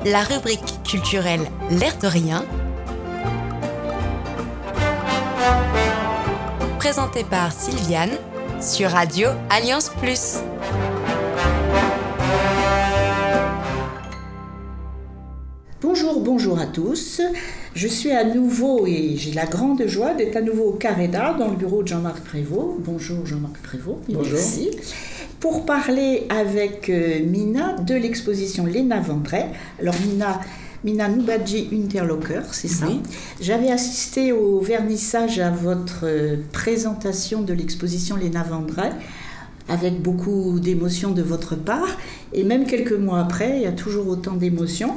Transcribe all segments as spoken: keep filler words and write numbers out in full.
la rubrique culturelle L'air de rien, présentée par Sylviane sur Radio Alliance Plus. Bonjour, bonjour à tous. Je suis à nouveau, et j'ai la grande joie d'être à nouveau au Carré d'Art, dans le bureau de Jean-Marc Prévost. Bonjour Jean-Marc Prévost. Bonjour. Merci. Pour parler avec euh, Mina de l'exposition Léna Vendray. Alors Mina, Mina Noubadji Interlocker, c'est ça. Oui. J'avais assisté au vernissage à votre euh, présentation de l'exposition Léna Vendray, avec beaucoup d'émotions de votre part. Et même quelques mois après, il y a toujours autant d'émotions.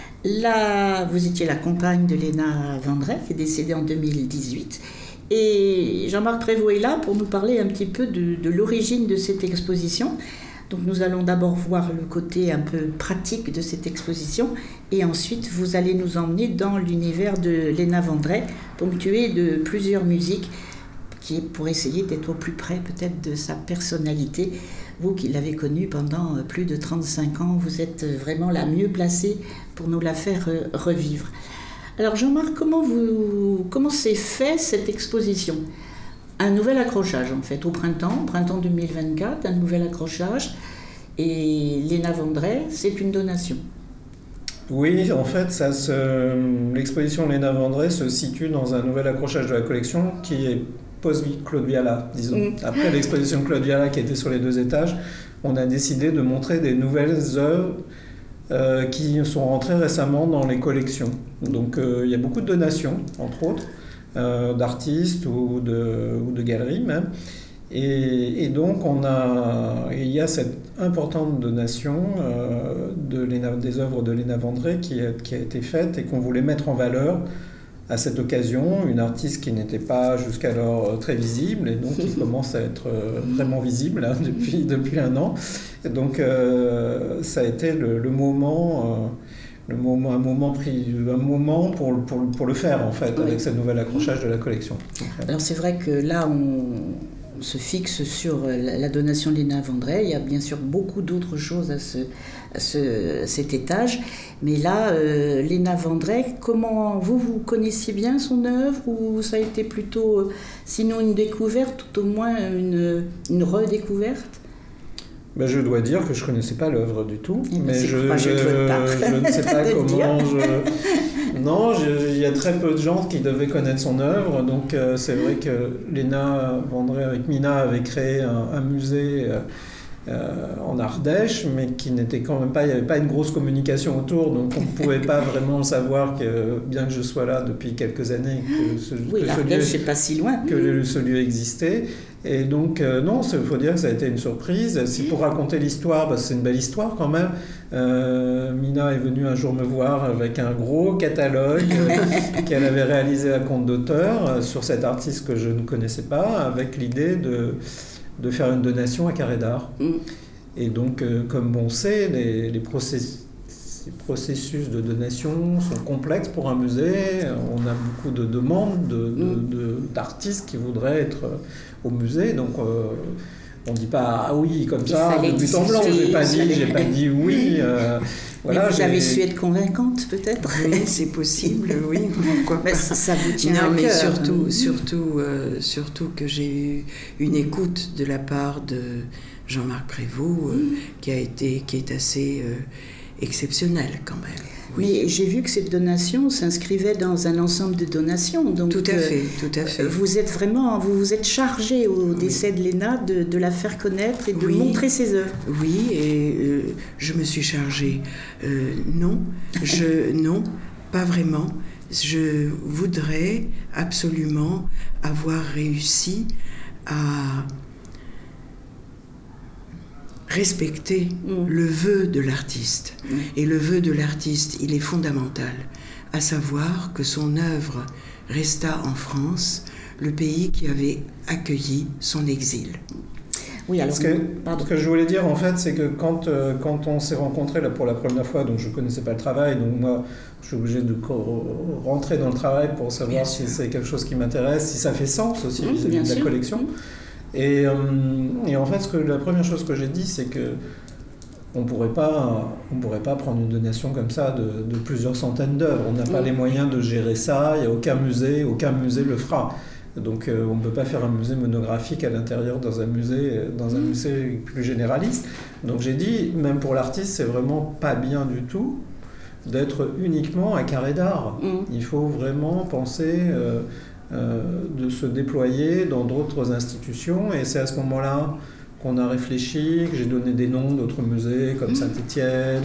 Là, vous étiez la compagne de Léna Vendray, qui est décédée en deux mille dix-huit. Et Jean-Marc Prévost est là pour nous parler un petit peu de, de l'origine de cette exposition. Donc nous allons d'abord voir le côté un peu pratique de cette exposition. Et ensuite, vous allez nous emmener dans l'univers de Léna Vendray, ponctué de plusieurs musiques, qui est pour essayer d'être au plus près peut-être de sa personnalité. Vous qui l'avez connue pendant plus de trente-cinq ans, vous êtes vraiment la mieux placée pour nous la faire revivre. Alors Jean-Marc, comment, vous, comment s'est fait cette exposition ? Un nouvel accrochage en fait, au printemps, printemps deux mille vingt-quatre, un nouvel accrochage. Et Léna Vendray, c'est une donation. Oui, en fait, ça se... l'exposition Léna Vendray se situe dans un nouvel accrochage de la collection qui est post-Claude Viala, disons. Mm. Après l'exposition de Claude Viala qui était sur les deux étages, on a décidé de montrer des nouvelles œuvres euh, qui sont rentrées récemment dans les collections. Donc euh, il y a beaucoup de donations, entre autres, euh, d'artistes ou de, ou de galeries même. Et, et donc on a, il y a cette importante donation euh, de Léna, des œuvres de Léna Vendray qui a, qui a été faite et qu'on voulait mettre en valeur à cette occasion, une artiste qui n'était pas jusqu'alors très visible et donc qui commence à être vraiment visible hein, depuis, depuis un an. Et donc euh, ça a été le, le moment, euh, le moment, un moment, pris, un moment pour, pour, pour le faire en fait, oui. Avec ce nouvel accrochage de la collection. Alors c'est vrai que là on... On se fixe sur la donation de Léna Vendray. Il y a bien sûr beaucoup d'autres choses à, ce, à ce, cet étage. Mais là, euh, Léna Vendray, comment vous, vous connaissiez bien son œuvre ou ça a été plutôt, euh, sinon une découverte, tout au moins une, une redécouverte ? Ben, je dois dire que je ne connaissais pas l'œuvre du tout. Eh ben, mais je, je, je ne sais pas comment je... Non, il y a très peu de gens qui devaient connaître son œuvre. Donc euh, c'est vrai que Léna Vendray avec Mina avait créé un, un musée euh, euh, en Ardèche, mais qui n'était quand même pas... Il n'y avait pas une grosse communication autour, donc on ne pouvait pas vraiment savoir que, bien que je sois là depuis quelques années, que ce, oui, que l'Ardèche, ce lieu, c'est pas si loin. Que ce lieu existait. Et donc, euh, non, il faut dire que ça a été une surprise. Si pour raconter l'histoire, parce que c'est une belle histoire quand même, euh, Mina est venue un jour me voir avec un gros catalogue euh, qu'elle avait réalisé à compte d'auteur euh, sur cet artiste que je ne connaissais pas, avec l'idée de, de faire une donation à Carré d'Art. Mm. Et donc, euh, comme on sait, les, les processus... Les processus de donation sont complexes pour un musée. On a beaucoup de demandes de, de, de, d'artistes qui voudraient être au musée. Donc, euh, on ne dit pas « ah oui » comme ça, de but en blanc. Je n'ai pas, pas dit « oui euh, ». Voilà, vous j'ai... avez su être convaincante, peut-être. Oui, c'est possible, oui. Pourquoi pas. Ça, ça vous tient non, à mais cœur. surtout, surtout, euh, surtout que j'ai eu une écoute de la part de Jean-Marc Prévost, euh, mmh. qui a été, qui est assez... Euh, exceptionnel quand même. Oui. Mais j'ai vu que cette donation s'inscrivait dans un ensemble de donations. Donc, tout à fait, tout à fait. Vous êtes vraiment, vous vous êtes chargé au oui. décès de Léna de, de la faire connaître et de oui. montrer ses œuvres. Oui, et euh, je me suis chargée. Euh, non, je, non, pas vraiment. Je voudrais absolument avoir réussi à respecter mmh. le vœu de l'artiste. Mmh. Et le vœu de l'artiste, il est fondamental, à savoir que son œuvre resta en France, le pays qui avait accueilli son exil. Oui, alors, ce, que, ce que je voulais dire, en fait, c'est que quand, euh, quand on s'est rencontrés là, pour la première fois, donc je ne connaissais pas le travail, donc moi, je suis obligé de rentrer dans le travail pour savoir si c'est quelque chose qui m'intéresse, si ça fait sens aussi mmh, vis-à-vis de la collection. Mmh. Et, euh, et en fait, ce que, la première chose que j'ai dit, c'est que on pourrait pas, on pourrait pas prendre une donation comme ça de, de plusieurs centaines d'œuvres. On n'a pas oui. les moyens de gérer ça. Il n'y a aucun musée, aucun musée le fera. Donc euh, on ne peut pas faire un musée monographique à l'intérieur dans un musée, dans un musée plus généraliste. Donc j'ai dit, même pour l'artiste, c'est vraiment pas bien du tout d'être uniquement un carré d'art. Mmh. Il faut vraiment penser euh, euh, de se déployer dans d'autres institutions, et c'est à ce moment-là qu'on a réfléchi, que j'ai donné des noms d'autres musées comme Saint-Étienne.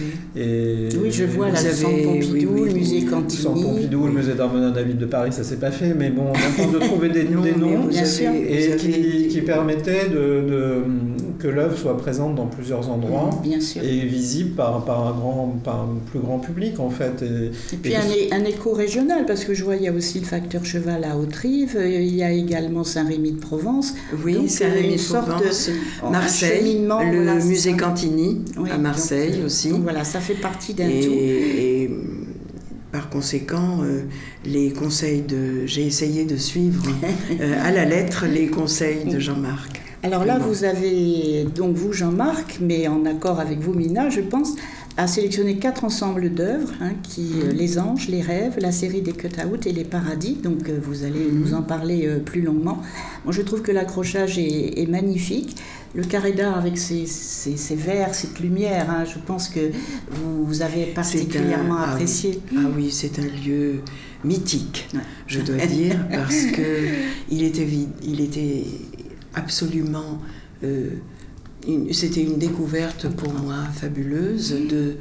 Et oui, je vois là, le Centre Pompidou, oui, oui, le musée Cantini. Le Centre Pompidou, le musée d'art moderne David de Paris, ça s'est pas fait, mais bon, on a de trouver des, non, des noms bien sûr. et qui, qui permettaient de, de, que l'œuvre soit présente dans plusieurs endroits bien sûr. Et visible par, par, un grand, par un plus grand public en fait. Et, et puis et un, que... un écho régional, parce que je vois il y a aussi le facteur cheval à Haute-Rive, il y a également Saint-Rémy de Provence. Oui, Saint-Rémy de Provence. Marseille, le voilà, musée ça. Cantini oui, à Marseille donc, aussi. Donc voilà, ça fait partie d'un et, tout. Et par conséquent, euh, les conseils de, j'ai essayé de suivre euh, à la lettre les conseils de Jean-Marc. Alors là, vous avez, donc vous Jean-Marc, mais en accord avec vous Mina, je pense, a sélectionné quatre ensembles d'œuvres, hein, qui mmh. Les Anges, Les Rêves, la série des Cut-Out et Les Paradis. Donc euh, vous allez mmh. nous en parler euh, plus longuement. Moi, je trouve que l'accrochage est, est magnifique. Le carré d'art avec ses, ses, ses verres, cette lumière, hein, je pense que vous, vous avez particulièrement un, apprécié. Ah oui, ah oui, c'est un lieu mythique, ouais. je dois dire, parce que il était, il était absolument... Euh, une, c'était une découverte pour moi fabuleuse de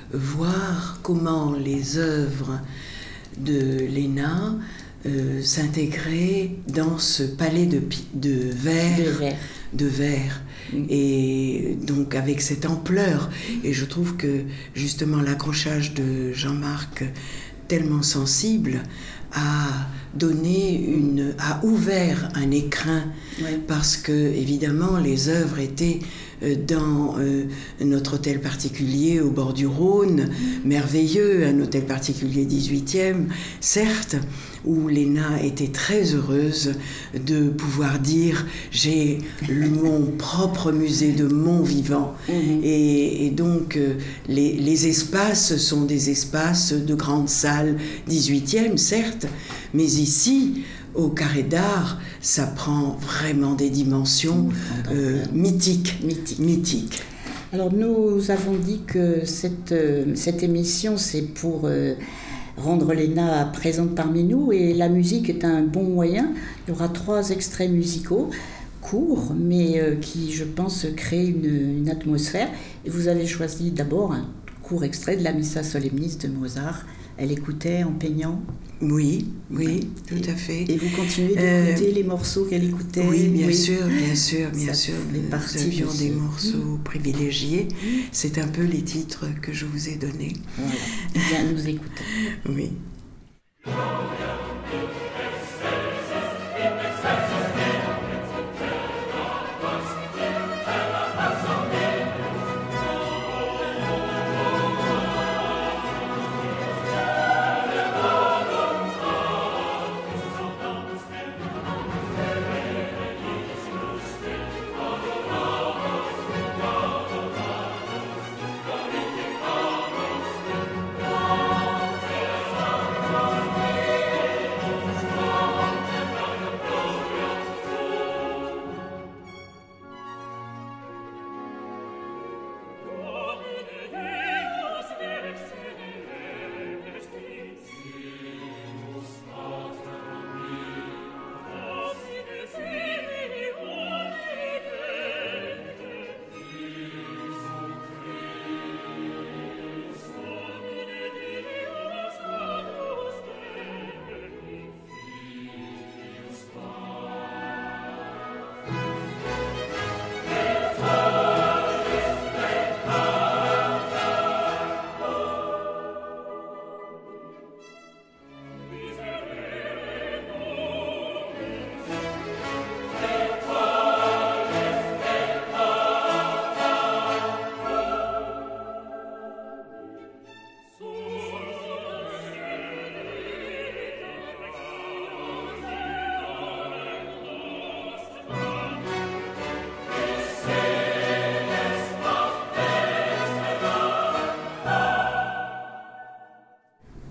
voir comment les œuvres de Léna euh, s'intégraient dans ce palais de, de verre. De verre. de verre mmh. et donc avec cette ampleur, et je trouve que justement l'accrochage de Jean-Marc tellement sensible a donné une a ouvert un écrin ouais. parce que évidemment les œuvres étaient dans euh, notre hôtel particulier au bord du Rhône, mmh. merveilleux, un hôtel particulier dix-huitième, certes, où Léna était très heureuse de pouvoir dire « j'ai le, mon propre musée de mon vivant mmh. ». Et, et donc, euh, les, les espaces sont des espaces de grandes salles dix-huitième, certes, mais ici, au carré d'art, ça prend vraiment des dimensions euh, mythiques, mythique. mythiques. Alors nous avons dit que cette, euh, cette émission, c'est pour euh, rendre Léna présente parmi nous, et la musique est un bon moyen. Il y aura trois extraits musicaux, courts, mais euh, qui, je pense, créent une, une atmosphère. Et vous avez choisi d'abord un court extrait de la Missa Solemnis de Mozart. Elle écoutait en peignant. Oui, oui, tout et, à fait. Et vous continuez d'écouter euh, les morceaux qu'elle écoutait? Oui, bien oui. sûr, bien sûr, bien sûr. Nous avions de des morceaux mmh. privilégiés. Mmh. C'est un peu les titres que je vous ai donnés. Voilà. Bien, nous écoutons. Oui.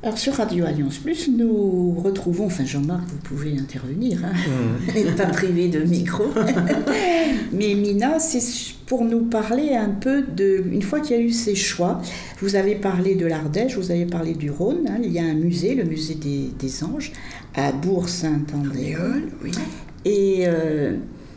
Alors sur Radio Alliance Plus, nous retrouvons, enfin Jean-Marc, vous pouvez intervenir, hein, mmh. n'êtes pas privé de micro, mais Mina, c'est pour nous parler un peu de, une fois qu'il y a eu ces choix, vous avez parlé de l'Ardèche, vous avez parlé du Rhône, hein, il y a un musée, le musée des, des Anges, à Bourg-Saint-Andéol, oui. et euh,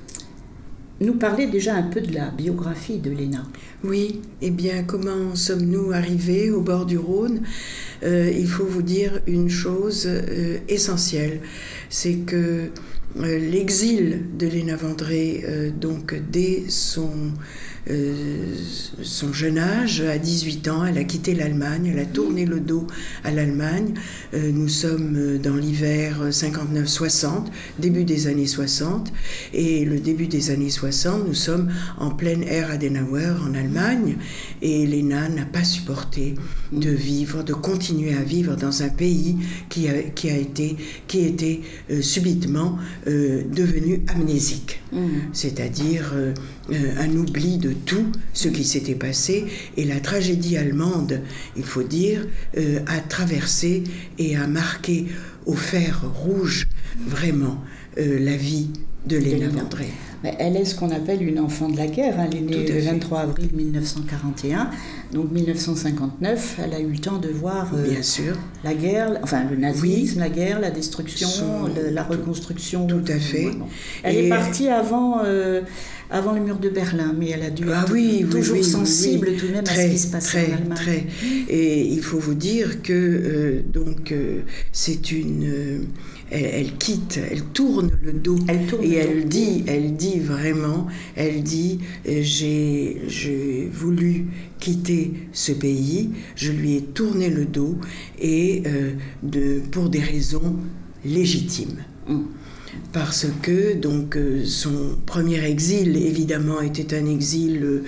nous parler déjà un peu de la biographie de Léna. Oui, eh bien, comment sommes-nous arrivés au bord du Rhône ? euh, Il faut vous dire une chose euh, essentielle, c'est que euh, l'exil de Léna Vendré, euh, donc dès son, euh, son jeune âge, à dix-huit ans, elle a quitté l'Allemagne, elle a tourné le dos à l'Allemagne. Euh, nous sommes dans l'hiver cinquante-neuf soixante, début des années soixante, et le début des années soixante, nous sommes en pleine ère Adenauer en Allemagne, et Léna n'a pas supporté de vivre, de continuer à vivre dans un pays qui a, qui a été, qui était euh, subitement euh, devenu amnésique, mmh. c'est-à-dire euh, euh, un oubli de tout ce qui s'était passé, et la tragédie allemande, il faut dire, euh, a traversé et a marqué au fer rouge vraiment euh, la vie de Léna Vendré. Elle est ce qu'on appelle une enfant de la guerre. Elle est née le vingt-trois avril mille neuf cent quarante et un. Donc mille neuf cent cinquante-neuf, elle a eu le temps de voir euh, Bien sûr. la guerre, enfin le nazisme, oui. la guerre, la destruction, Son... le, la reconstruction. Tout à fait. Bon. Elle et... est partie avant, euh, avant le mur de Berlin, mais elle a dû ah, être oui, toujours oui, oui, sensible oui. tout de même très, à ce qui se passe très, en Allemagne. Très. Et il faut vous dire que euh, donc, euh, c'est une... Euh, Elle, elle quitte, elle tourne le dos elle tourne et le elle dos. dit, elle dit vraiment, elle dit, j'ai, j'ai voulu quitter ce pays, je lui ai tourné le dos et euh, de, pour des raisons légitimes. Mm. Parce que donc euh, son premier exil évidemment était un exil euh,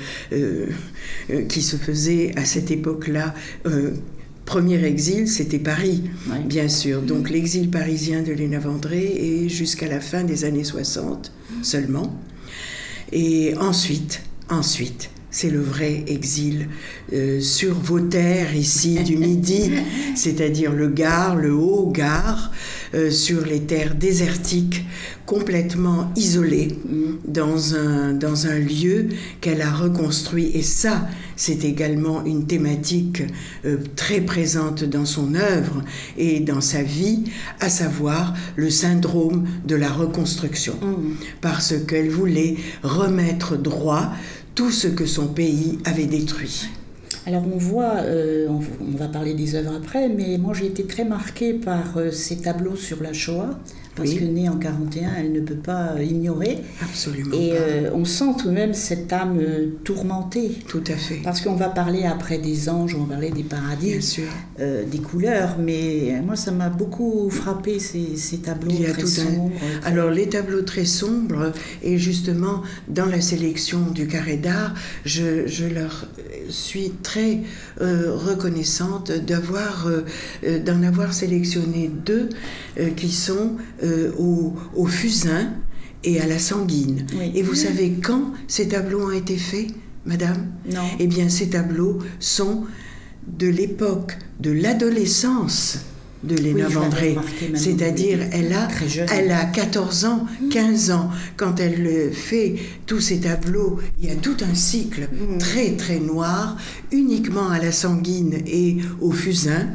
euh, qui se faisait à cette époque-là. Euh, Premier exil, c'était Paris, oui. bien sûr. Donc l'exil parisien de Léna Vendré est jusqu'à la fin des années soixante seulement. Et ensuite, ensuite, c'est le vrai exil euh, sur vos terres ici du Midi, c'est-à-dire le Gard, le Haut-Gard, euh, sur les terres désertiques, complètement isolées, dans un, dans un lieu qu'elle a reconstruit. Et ça, c'est également une thématique euh, très présente dans son œuvre et dans sa vie, à savoir le syndrome de la reconstruction. Mmh. Parce qu'elle voulait remettre droit tout ce que son pays avait détruit. Alors on voit, euh, on, on va parler des œuvres après, mais moi j'ai été très marquée par euh, ces tableaux sur la Shoah, parce oui. que née en quarante et un, elle ne peut pas ignorer. Absolument et pas. Euh, on sent tout de même cette âme euh, tourmentée. Tout à fait. Parce qu'on va parler après des anges, on va parler des paradis, bien sûr. Euh, des couleurs, mais moi ça m'a beaucoup frappé ces, ces tableaux Il y a très tout sombres. Un... Très... Alors les tableaux très sombres, et justement dans la sélection du Carré d'Art, je, je leur suis très euh, reconnaissante d'avoir, euh, d'en avoir sélectionné deux euh, qui sont euh, au, au fusain et à la sanguine. Oui. Et vous savez quand ces tableaux ont été faits, madame ? Non. Eh bien, ces tableaux sont de l'époque de l'adolescence de Léna oui, Vendré, c'est-à-dire elle a, elle a quatorze ans, quinze ans, quand elle fait tous ces tableaux, il y a tout un cycle mmh. très très noir, uniquement à la sanguine et au fusain.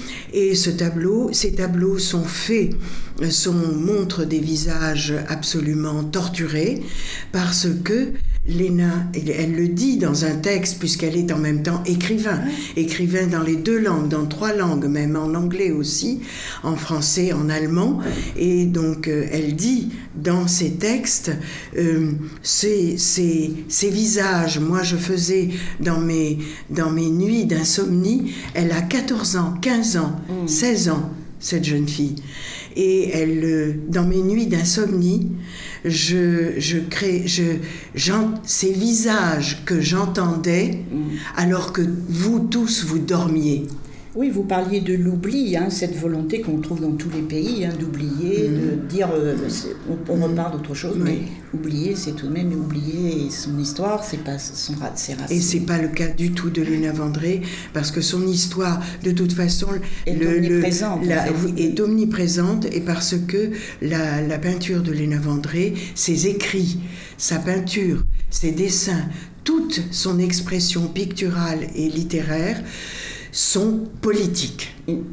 Et ce tableau, ces tableaux sont faits, sont, montrent des visages absolument torturés, parce que Léna, elle le dit dans un texte, puisqu'elle est en même temps écrivain, écrivain dans les deux langues, dans trois langues, même en anglais aussi, en français, en allemand, et donc euh, elle dit dans ses textes, euh, ces, ces, ces visages, moi je faisais dans mes, dans mes nuits d'insomnie, elle a quatorze ans, quinze ans, mmh. seize ans, cette jeune fille, et elle, dans mes nuits d'insomnie, je, je crée, je, ces visages que j'entendais, mmh. alors que vous tous, vous dormiez. Oui, vous parliez de l'oubli, hein, cette volonté qu'on trouve dans tous les pays, hein, d'oublier, mmh. de dire euh, on, on repart d'autre chose, oui. mais oublier, c'est tout de même oublier son histoire, c'est pas son ses racines. Et c'est pas le cas du tout de Léna Vendré, parce que son histoire, de toute façon, est le, omniprésente. Le, la, oui, est omniprésente, et parce que la, la peinture de Léna Vendré, ses écrits, sa peinture, ses dessins, toute son expression picturale et littéraire sont politiques.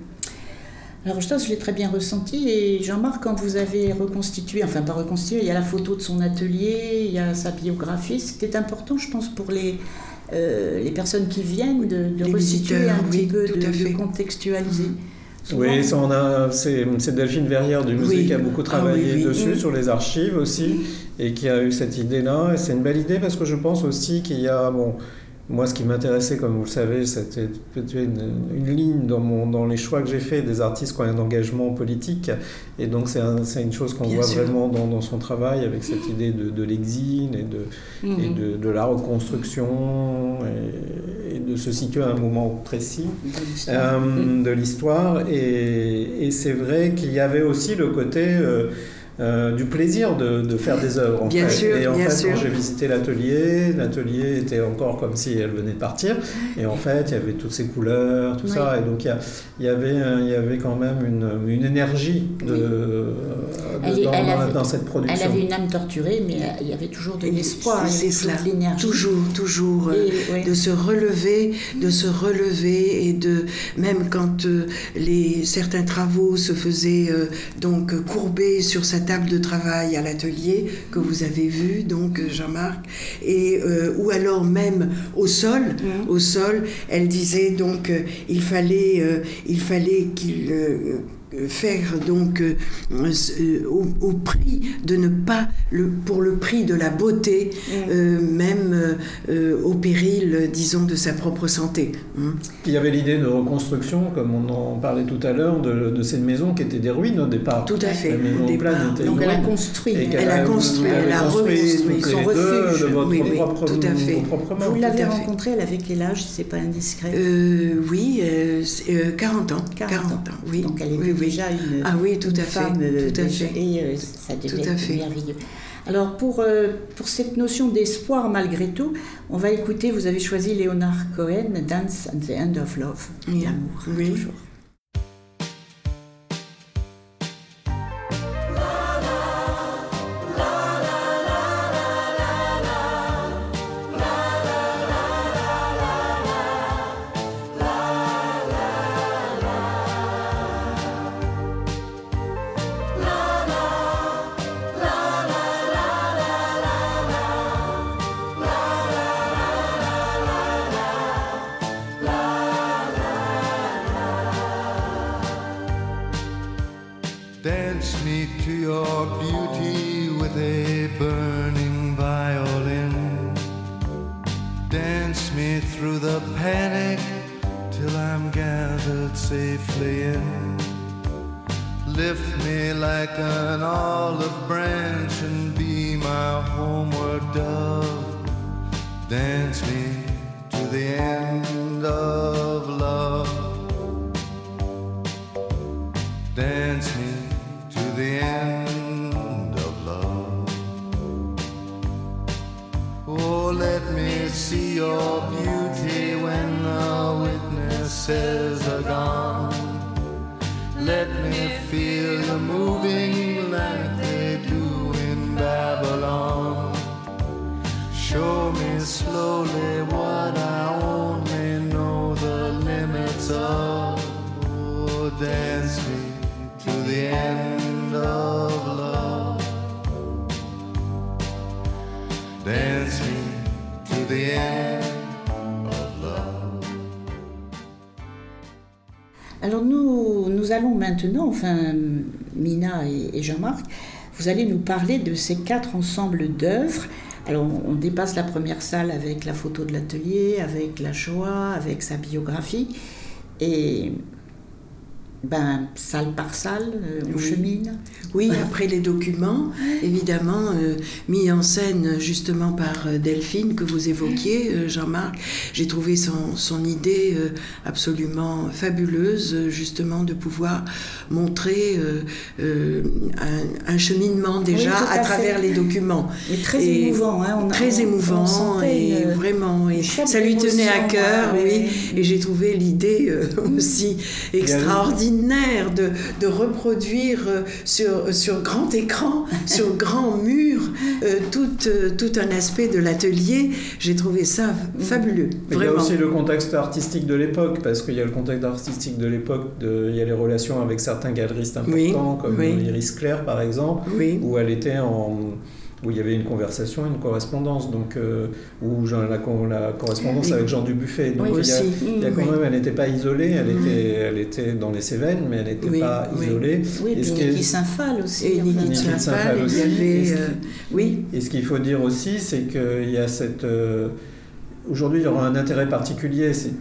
Alors je je l'ai très bien ressenti, et Jean-Marc, quand vous avez reconstitué, enfin pas reconstitué, il y a la photo de son atelier, il y a sa biographie, c'était important je pense pour les, euh, les personnes qui viennent de, de resituer un petit oui, peu, de, de contextualiser. Souvent, oui, ça, on a, c'est, c'est Delphine Verrière du musée oui. qui a beaucoup travaillé ah, oui, oui. dessus, oui. sur les archives aussi, et qui a eu cette idée-là. Et c'est une belle idée parce que je pense aussi qu'il y a... Bon, moi, ce qui m'intéressait, comme vous le savez, c'était une, une ligne dans, mon, dans les choix que j'ai faits des artistes qui ont un engagement politique. Et donc, c'est, un, c'est une chose qu'on Bien voit sûr. vraiment dans, dans son travail, avec cette idée de, de l'exil et, de, mmh. et de, de la reconstruction, et, et de se situer à un moment précis de l'histoire. Euh, de l'histoire. Et, et c'est vrai qu'il y avait aussi le côté... Euh, Euh, du plaisir de, de faire des œuvres. En bien fait. sûr, et en bien fait, sûr. quand j'ai visité l'atelier, l'atelier était encore comme si elle venait de partir. Et en fait, il y avait toutes ces couleurs, tout oui. ça. Et donc, il y, a, il, y avait, il y avait quand même une, une énergie de, oui. de, elle, dans, elle avait, dans cette production. Elle avait une âme torturée, mais il y avait toujours de l'espoir, c'est, c'est cela. de l'énergie. Toujours, toujours. Et, euh, oui. De se relever, de se relever. Et de, même quand euh, les, certains travaux se faisaient euh, donc, courber sur sa table de travail à l'atelier que vous avez vu, donc Jean-Marc, et euh, ou alors même au sol, mmh. au sol, elle disait donc euh, il fallait, euh, il fallait qu'il euh, faire donc euh, euh, au, au prix de ne pas le, pour le prix de la beauté mmh. euh, même euh, au péril disons de sa propre santé. Mmh. Il y avait l'idée de reconstruction comme on en parlait tout à l'heure de, de cette maison qui était des ruines au départ. Tout à fait. La maison au départ. Était donc elle a construit elle, elle a construit elle a reconstruit son refuge de votre oui, oui, propre, tout à fait. Votre vous l'avez rencontrée, elle avait quel âge, c'est pas indiscret? euh, oui euh, euh, quarante ans quarante ans oui. Donc elle était oui, oui. déjà une, ah oui, tout une à femme fait. Tout à fait. Et euh, ça devait tout être merveilleux. Alors pour, euh, pour cette notion d'espoir malgré tout, on va écouter, vous avez choisi Leonard Cohen, Dance at the End of Love, oui. l'amour, oui. toujours. Dance me to your beauty with a burning violin. Dance me through the panic till I'm gathered safely in. Lift me like an olive branch and be my homeward dove. Dance me to the end of love. Dance me to the end of love. Oh, let me see your beauty when the witnesses are gone. Let me feel you moving like they do in Babylon. Show me slowly what I only know the limits of. Oh, dance me to the end of love. Dance me to the end of love. Alors nous, nous allons maintenant, enfin Mina et, et Jean-Marc, vous allez nous parler de ces quatre ensembles d'œuvres. Alors on dépasse la première salle avec la photo de l'atelier, avec la Shoah, avec sa biographie. Et ben, salle par salle, euh, on Oui. chemine. Oui, après les documents, évidemment, euh, mis en scène justement par euh, Delphine, que vous évoquiez, euh, Jean-Marc. J'ai trouvé son, son idée euh, absolument fabuleuse, euh, justement, de pouvoir montrer euh, euh, un, un cheminement déjà Oui, tout à à travers fait. les documents. Mais très Et émouvant. Hein, on a- Très on- émouvant on sentait et une- vraiment, et une chape ça lui tenait à d'émotion, cœur, hein, oui. ouais. Et j'ai trouvé l'idée euh, aussi extraordinaire de, de reproduire euh, sur, sur grand écran, sur grand mur, euh, tout, euh, tout un aspect de l'atelier. J'ai trouvé ça fabuleux, Il y a vraiment. aussi le contexte artistique de l'époque, parce qu'il y a le contexte artistique de l'époque, de, il y a les relations avec certains galeristes importants, Oui, comme oui. Iris Clair par exemple, Oui. où elle était en... où il y avait une conversation, une correspondance, donc euh, où Jean, la, la correspondance Oui. avec Jean Dubuffet. Donc Oui, il y a, aussi. il y a quand Oui. même, elle n'était pas isolée, elle était, elle était dans les Cévennes, mais elle n'était Oui, pas oui. isolée. Oui, Et puis ce qui est- Niki Saint-Phal aussi. Et enfin, Niki Niki Saint-Phal, Saint-Phal il aussi. y avait... Et ce qui- euh, oui, Et ce qu'il faut dire aussi, c'est qu'il y a cette... euh, aujourd'hui, il y aura un intérêt particulier. C'est,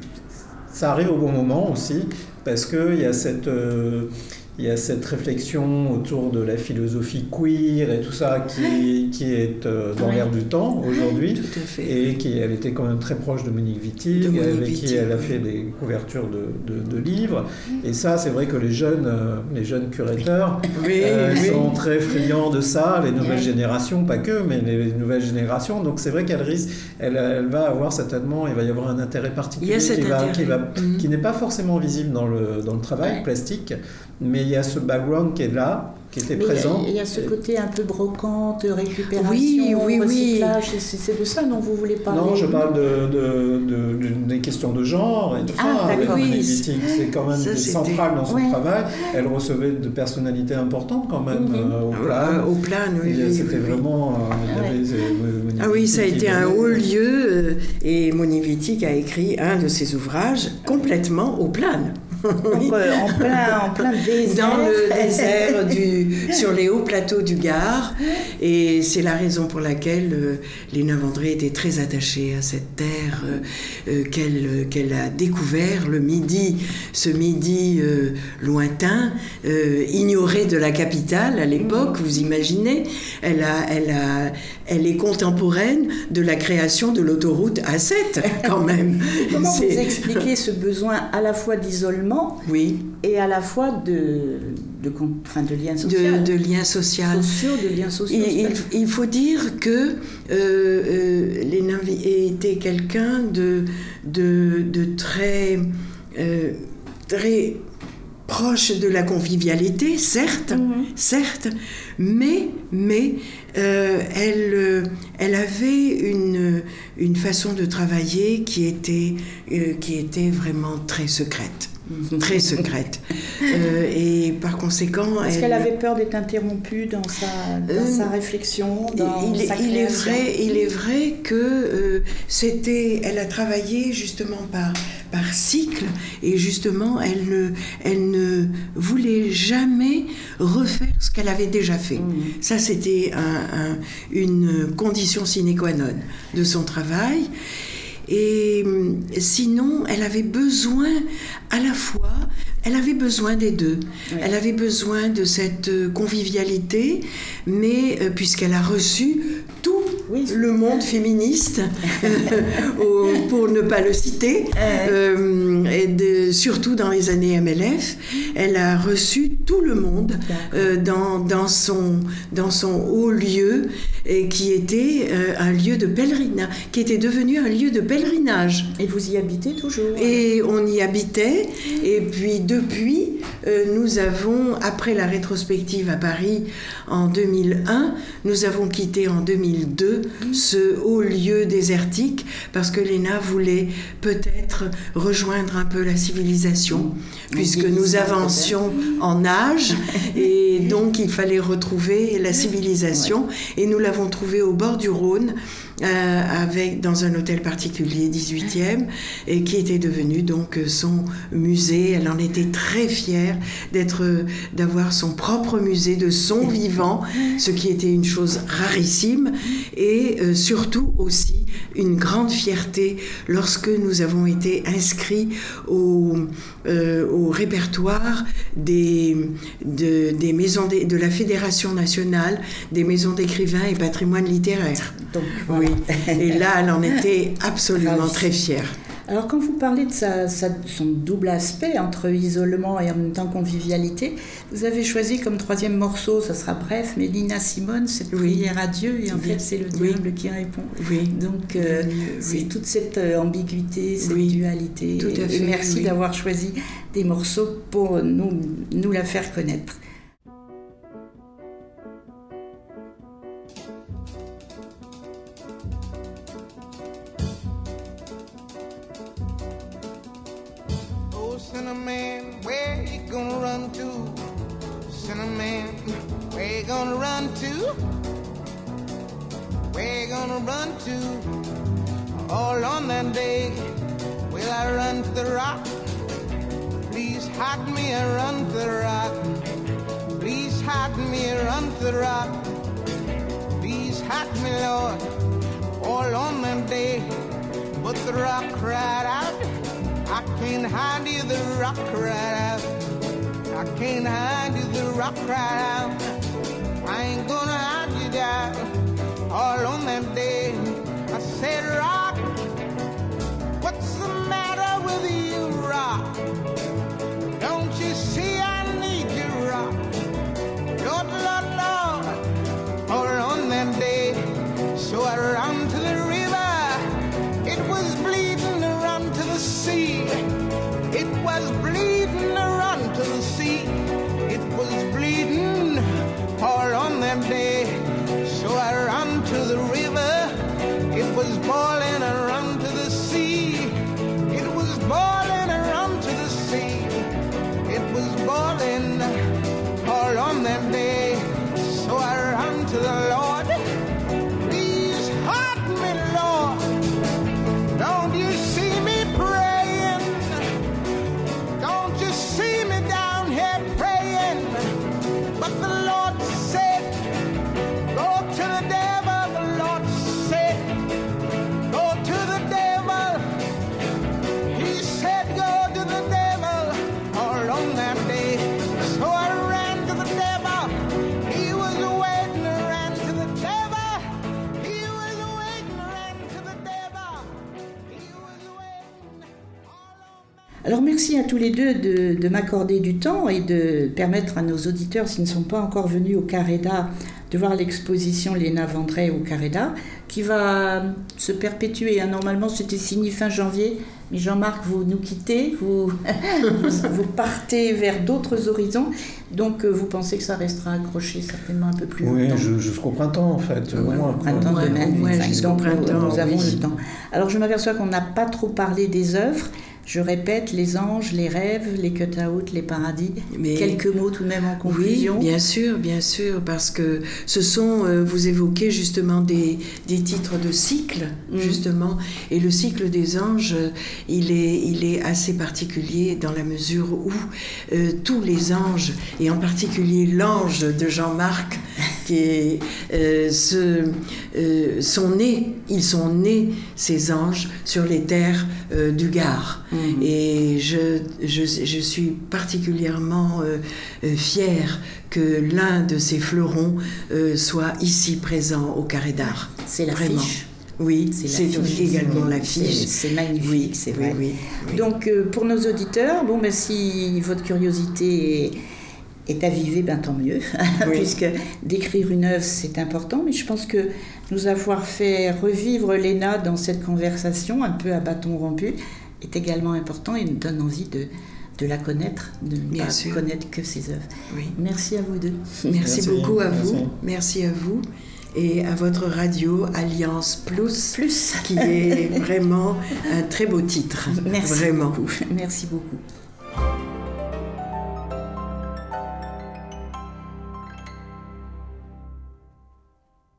ça arrive au bon moment aussi, parce qu'il y a cette... euh, il y a cette réflexion autour de la philosophie queer et tout ça qui, qui est euh, dans Oui. l'air du temps aujourd'hui. tout à fait. Et qui, elle était quand même très proche de Monique Wittig, De Monique avec qui Wittig, elle a oui. fait des couvertures de, de, de livres. Et ça, c'est vrai que les jeunes, euh, les jeunes curateurs Oui, euh, oui. sont très friands de ça, les nouvelles Oui. générations, pas que, mais les nouvelles générations. Donc c'est vrai qu'elle risque, elle, elle va avoir certainement, il va y avoir un intérêt particulier Il y a cet qui, va, intérêt. qui, va, Mhm. qui n'est pas forcément visible dans le, dans le travail Ouais. plastique, mais il y a ce background qui est là, qui était Mais présent. il y a ce côté un peu brocante, récupération, Oui, oui, oui. recyclage, et c'est c'est de ça dont vous voulez parler. Non, je parle de, de, de, de- des questions de genre et tout Ah, ça. Avec d'accord. Monique Oui, Wittig, c'est quand même ça, c'était- central dans son Ouais. travail. Elle recevait de personnalités importantes quand même Mhm. euh, au Euh, plan. au plan, oui, oui, C'était oui, oui. vraiment... euh, il y Ouais. avait, euh, Monique Ah oui, ça a Wittig qui été un venait. haut lieu euh, et Monique Wittig a écrit un de ses ouvrages complètement au plan. Donc, euh, en plein, en plein désert. Dans le désert, du, sur les hauts plateaux du Gard. Et c'est la raison pour laquelle euh, Léna Vendré était très attachée à cette terre euh, euh, qu'elle, qu'elle a découvert le midi, ce midi euh, lointain, euh, ignoré de la capitale à l'époque, vous imaginez. Elle, a, elle, a, elle est contemporaine de la création de l'autoroute A sept, quand même. Comment C'est- vous expliquez ce besoin à la fois d'isolement Oui, et à la fois de, de, con- enfin, de lien de, social, de liens sociaux. sociaux, de liens sociaux. Il, il- il faut dire que euh, euh, Léna était quelqu'un de, de, de très, euh, très proche de la convivialité, certes, Mhm. certes, mais, mais euh, elle, euh, elle avait une, une façon de travailler qui était, euh, qui était vraiment très secrète. Très secrète. Euh, et par conséquent, Est-ce elle- qu'elle avait peur d'être interrompue dans sa, dans Euh, sa réflexion, dans il, est- sa il est création vrai, il est vrai que euh, c'était, elle a travaillé justement par, par cycle et justement elle ne, elle ne voulait jamais refaire ce qu'elle avait déjà fait. Mhm. Ça c'était un- un- une condition sine qua non de son travail. Et hum, sinon, elle avait besoin à la fois, elle avait besoin des deux. Oui. Elle avait besoin de cette euh, convivialité, mais euh, puisqu'elle a reçu tout Oui. le monde féministe, au- pour ne pas le citer, euh, et de- surtout dans les années M L F, elle a reçu tout le monde euh, dans, dans, son, dans son haut lieu, et qui était euh, un lieu de pèlerinage, qui était devenu un lieu de pèlerinage. Et vous y habitez toujours? Et on y habitait, et puis depuis, euh, nous avons, après la rétrospective à Paris en deux mille un, nous avons quitté en deux mille deux ce haut lieu désertique, parce que Léna voulait peut-être rejoindre un peu la civilisation, puisque nous vieillissant, avancions en âge, et donc il fallait retrouver la civilisation, et nous l'avons trouvée au bord du Rhône, euh, avec, dans un hôtel particulier, dix-huitième, et qui était devenu donc son musée. Elle en était très fière d'être, d'avoir son propre musée de son vivant, ce qui était une chose rarissime, et euh, surtout aussi une grande fierté lorsque nous avons été inscrits au, euh, au répertoire des, de, des maisons de, de la Fédération nationale des maisons d'écrivains et patrimoine littéraire. Donc, voilà. Oui. Et là, elle en était absolument Ravi. très fière. Alors quand vous parlez de sa, sa, son double aspect entre isolement et en même temps convivialité, vous avez choisi comme troisième morceau, ça sera bref, mais Nina Simone, cette oui. prière à Dieu, et en oui. fait c'est le oui. diable qui répond. Oui. Donc euh, oui. c'est toute cette ambiguïté, cette oui. dualité. Tout à fait, et merci oui. d'avoir choisi des morceaux pour nous, nous la faire connaître. Cinnamon, where you gonna run to? Cinnamon, where you gonna run to? Where you gonna run to? All on that day, will I run to the rock? Please hide me, I run to the rock. Please hide me, I run to the rock. Please hide me, Lord, all on that day. But the rock cried out, I can't hide you, the rock cried out. I can't hide you, the rock cried out. I ain't gonna hide you down. All on that day, I said, rock, what's the matter with you, rock? Don't you see I need you, rock? Lord, Lord, Lord. All on that day, so I ran to the river. It was bleeding to run to the sea. It was bleeding to run to the sea. It was bleeding all on that day. So I ran to the river. It was boiling, I ran to the sea. It was boiling, I ran to the sea. It was boiling all on that day. So I ran to the Lord. Please hide me, Lord. Don't you see me praying? Don't you see me down here praying? But the Lord said, go to the devil. The Lord said, go to the devil. He said, go to the devil. All on that day, so I ran to the devil. He was waiting, I ran to the devil. He was waiting, I ran to the devil. He was waiting. All on that. Alors merci à tous les deux de, de m'accorder du temps et de permettre à nos auditeurs, s'ils ne sont pas encore venus au Carré d'Art, de voir l'exposition Léna Vendré au Carré d'Art, qui va se perpétuer. Normalement, c'était signé fin janvier, mais Jean-Marc, vous nous quittez, vous, vous partez vers d'autres horizons, donc vous pensez que ça restera accroché certainement un peu plus oui, longtemps. Oui, jusqu'au printemps en fait. Ouais, au au printemps ouais, de deux mille vingt-cinq. jusqu'au Donc printemps, nous, nous avons oui. le temps. Alors je m'aperçois qu'on n'a pas trop parlé des œuvres. Je répète, les anges, les rêves, les cut-out, les paradis. Mais quelques mots tout de même en conclusion. Oui, bien sûr, bien sûr, parce que ce sont, euh, vous évoquez justement des, des titres de cycle, mmh. justement, et le cycle des anges, il est, il est assez particulier dans la mesure où euh, tous les anges, et en particulier l'ange de Jean-Marc, qui est, euh, se, euh, sont nés, ils sont nés, ces anges, sur les terres euh, du Gard. Mmh. Et je, je, je suis particulièrement euh, euh, fière que l'un de ces fleurons euh, soit ici présent au Carré d'Art. C'est la Vraiment. fiche. Oui, c'est, c'est également la fiche. C'est, c'est magnifique, oui, c'est vrai. Oui, oui, Donc, euh, pour nos auditeurs, bon, ben, si votre curiosité est, est avivée, ben, tant mieux, oui. puisque d'écrire une œuvre, c'est important. Mais je pense que nous avoir fait revivre Léna dans cette conversation, un peu à bâton rompu, est également important et nous donne envie de, de la connaître, de ne Bien pas sûr. connaître que ses œuvres. Oui. Merci à vous deux. Merci, Merci beaucoup à merci. vous. Merci à vous. Et à votre radio Alliance Plus, Plus. qui est vraiment un très beau titre. Merci vraiment. beaucoup. Merci beaucoup.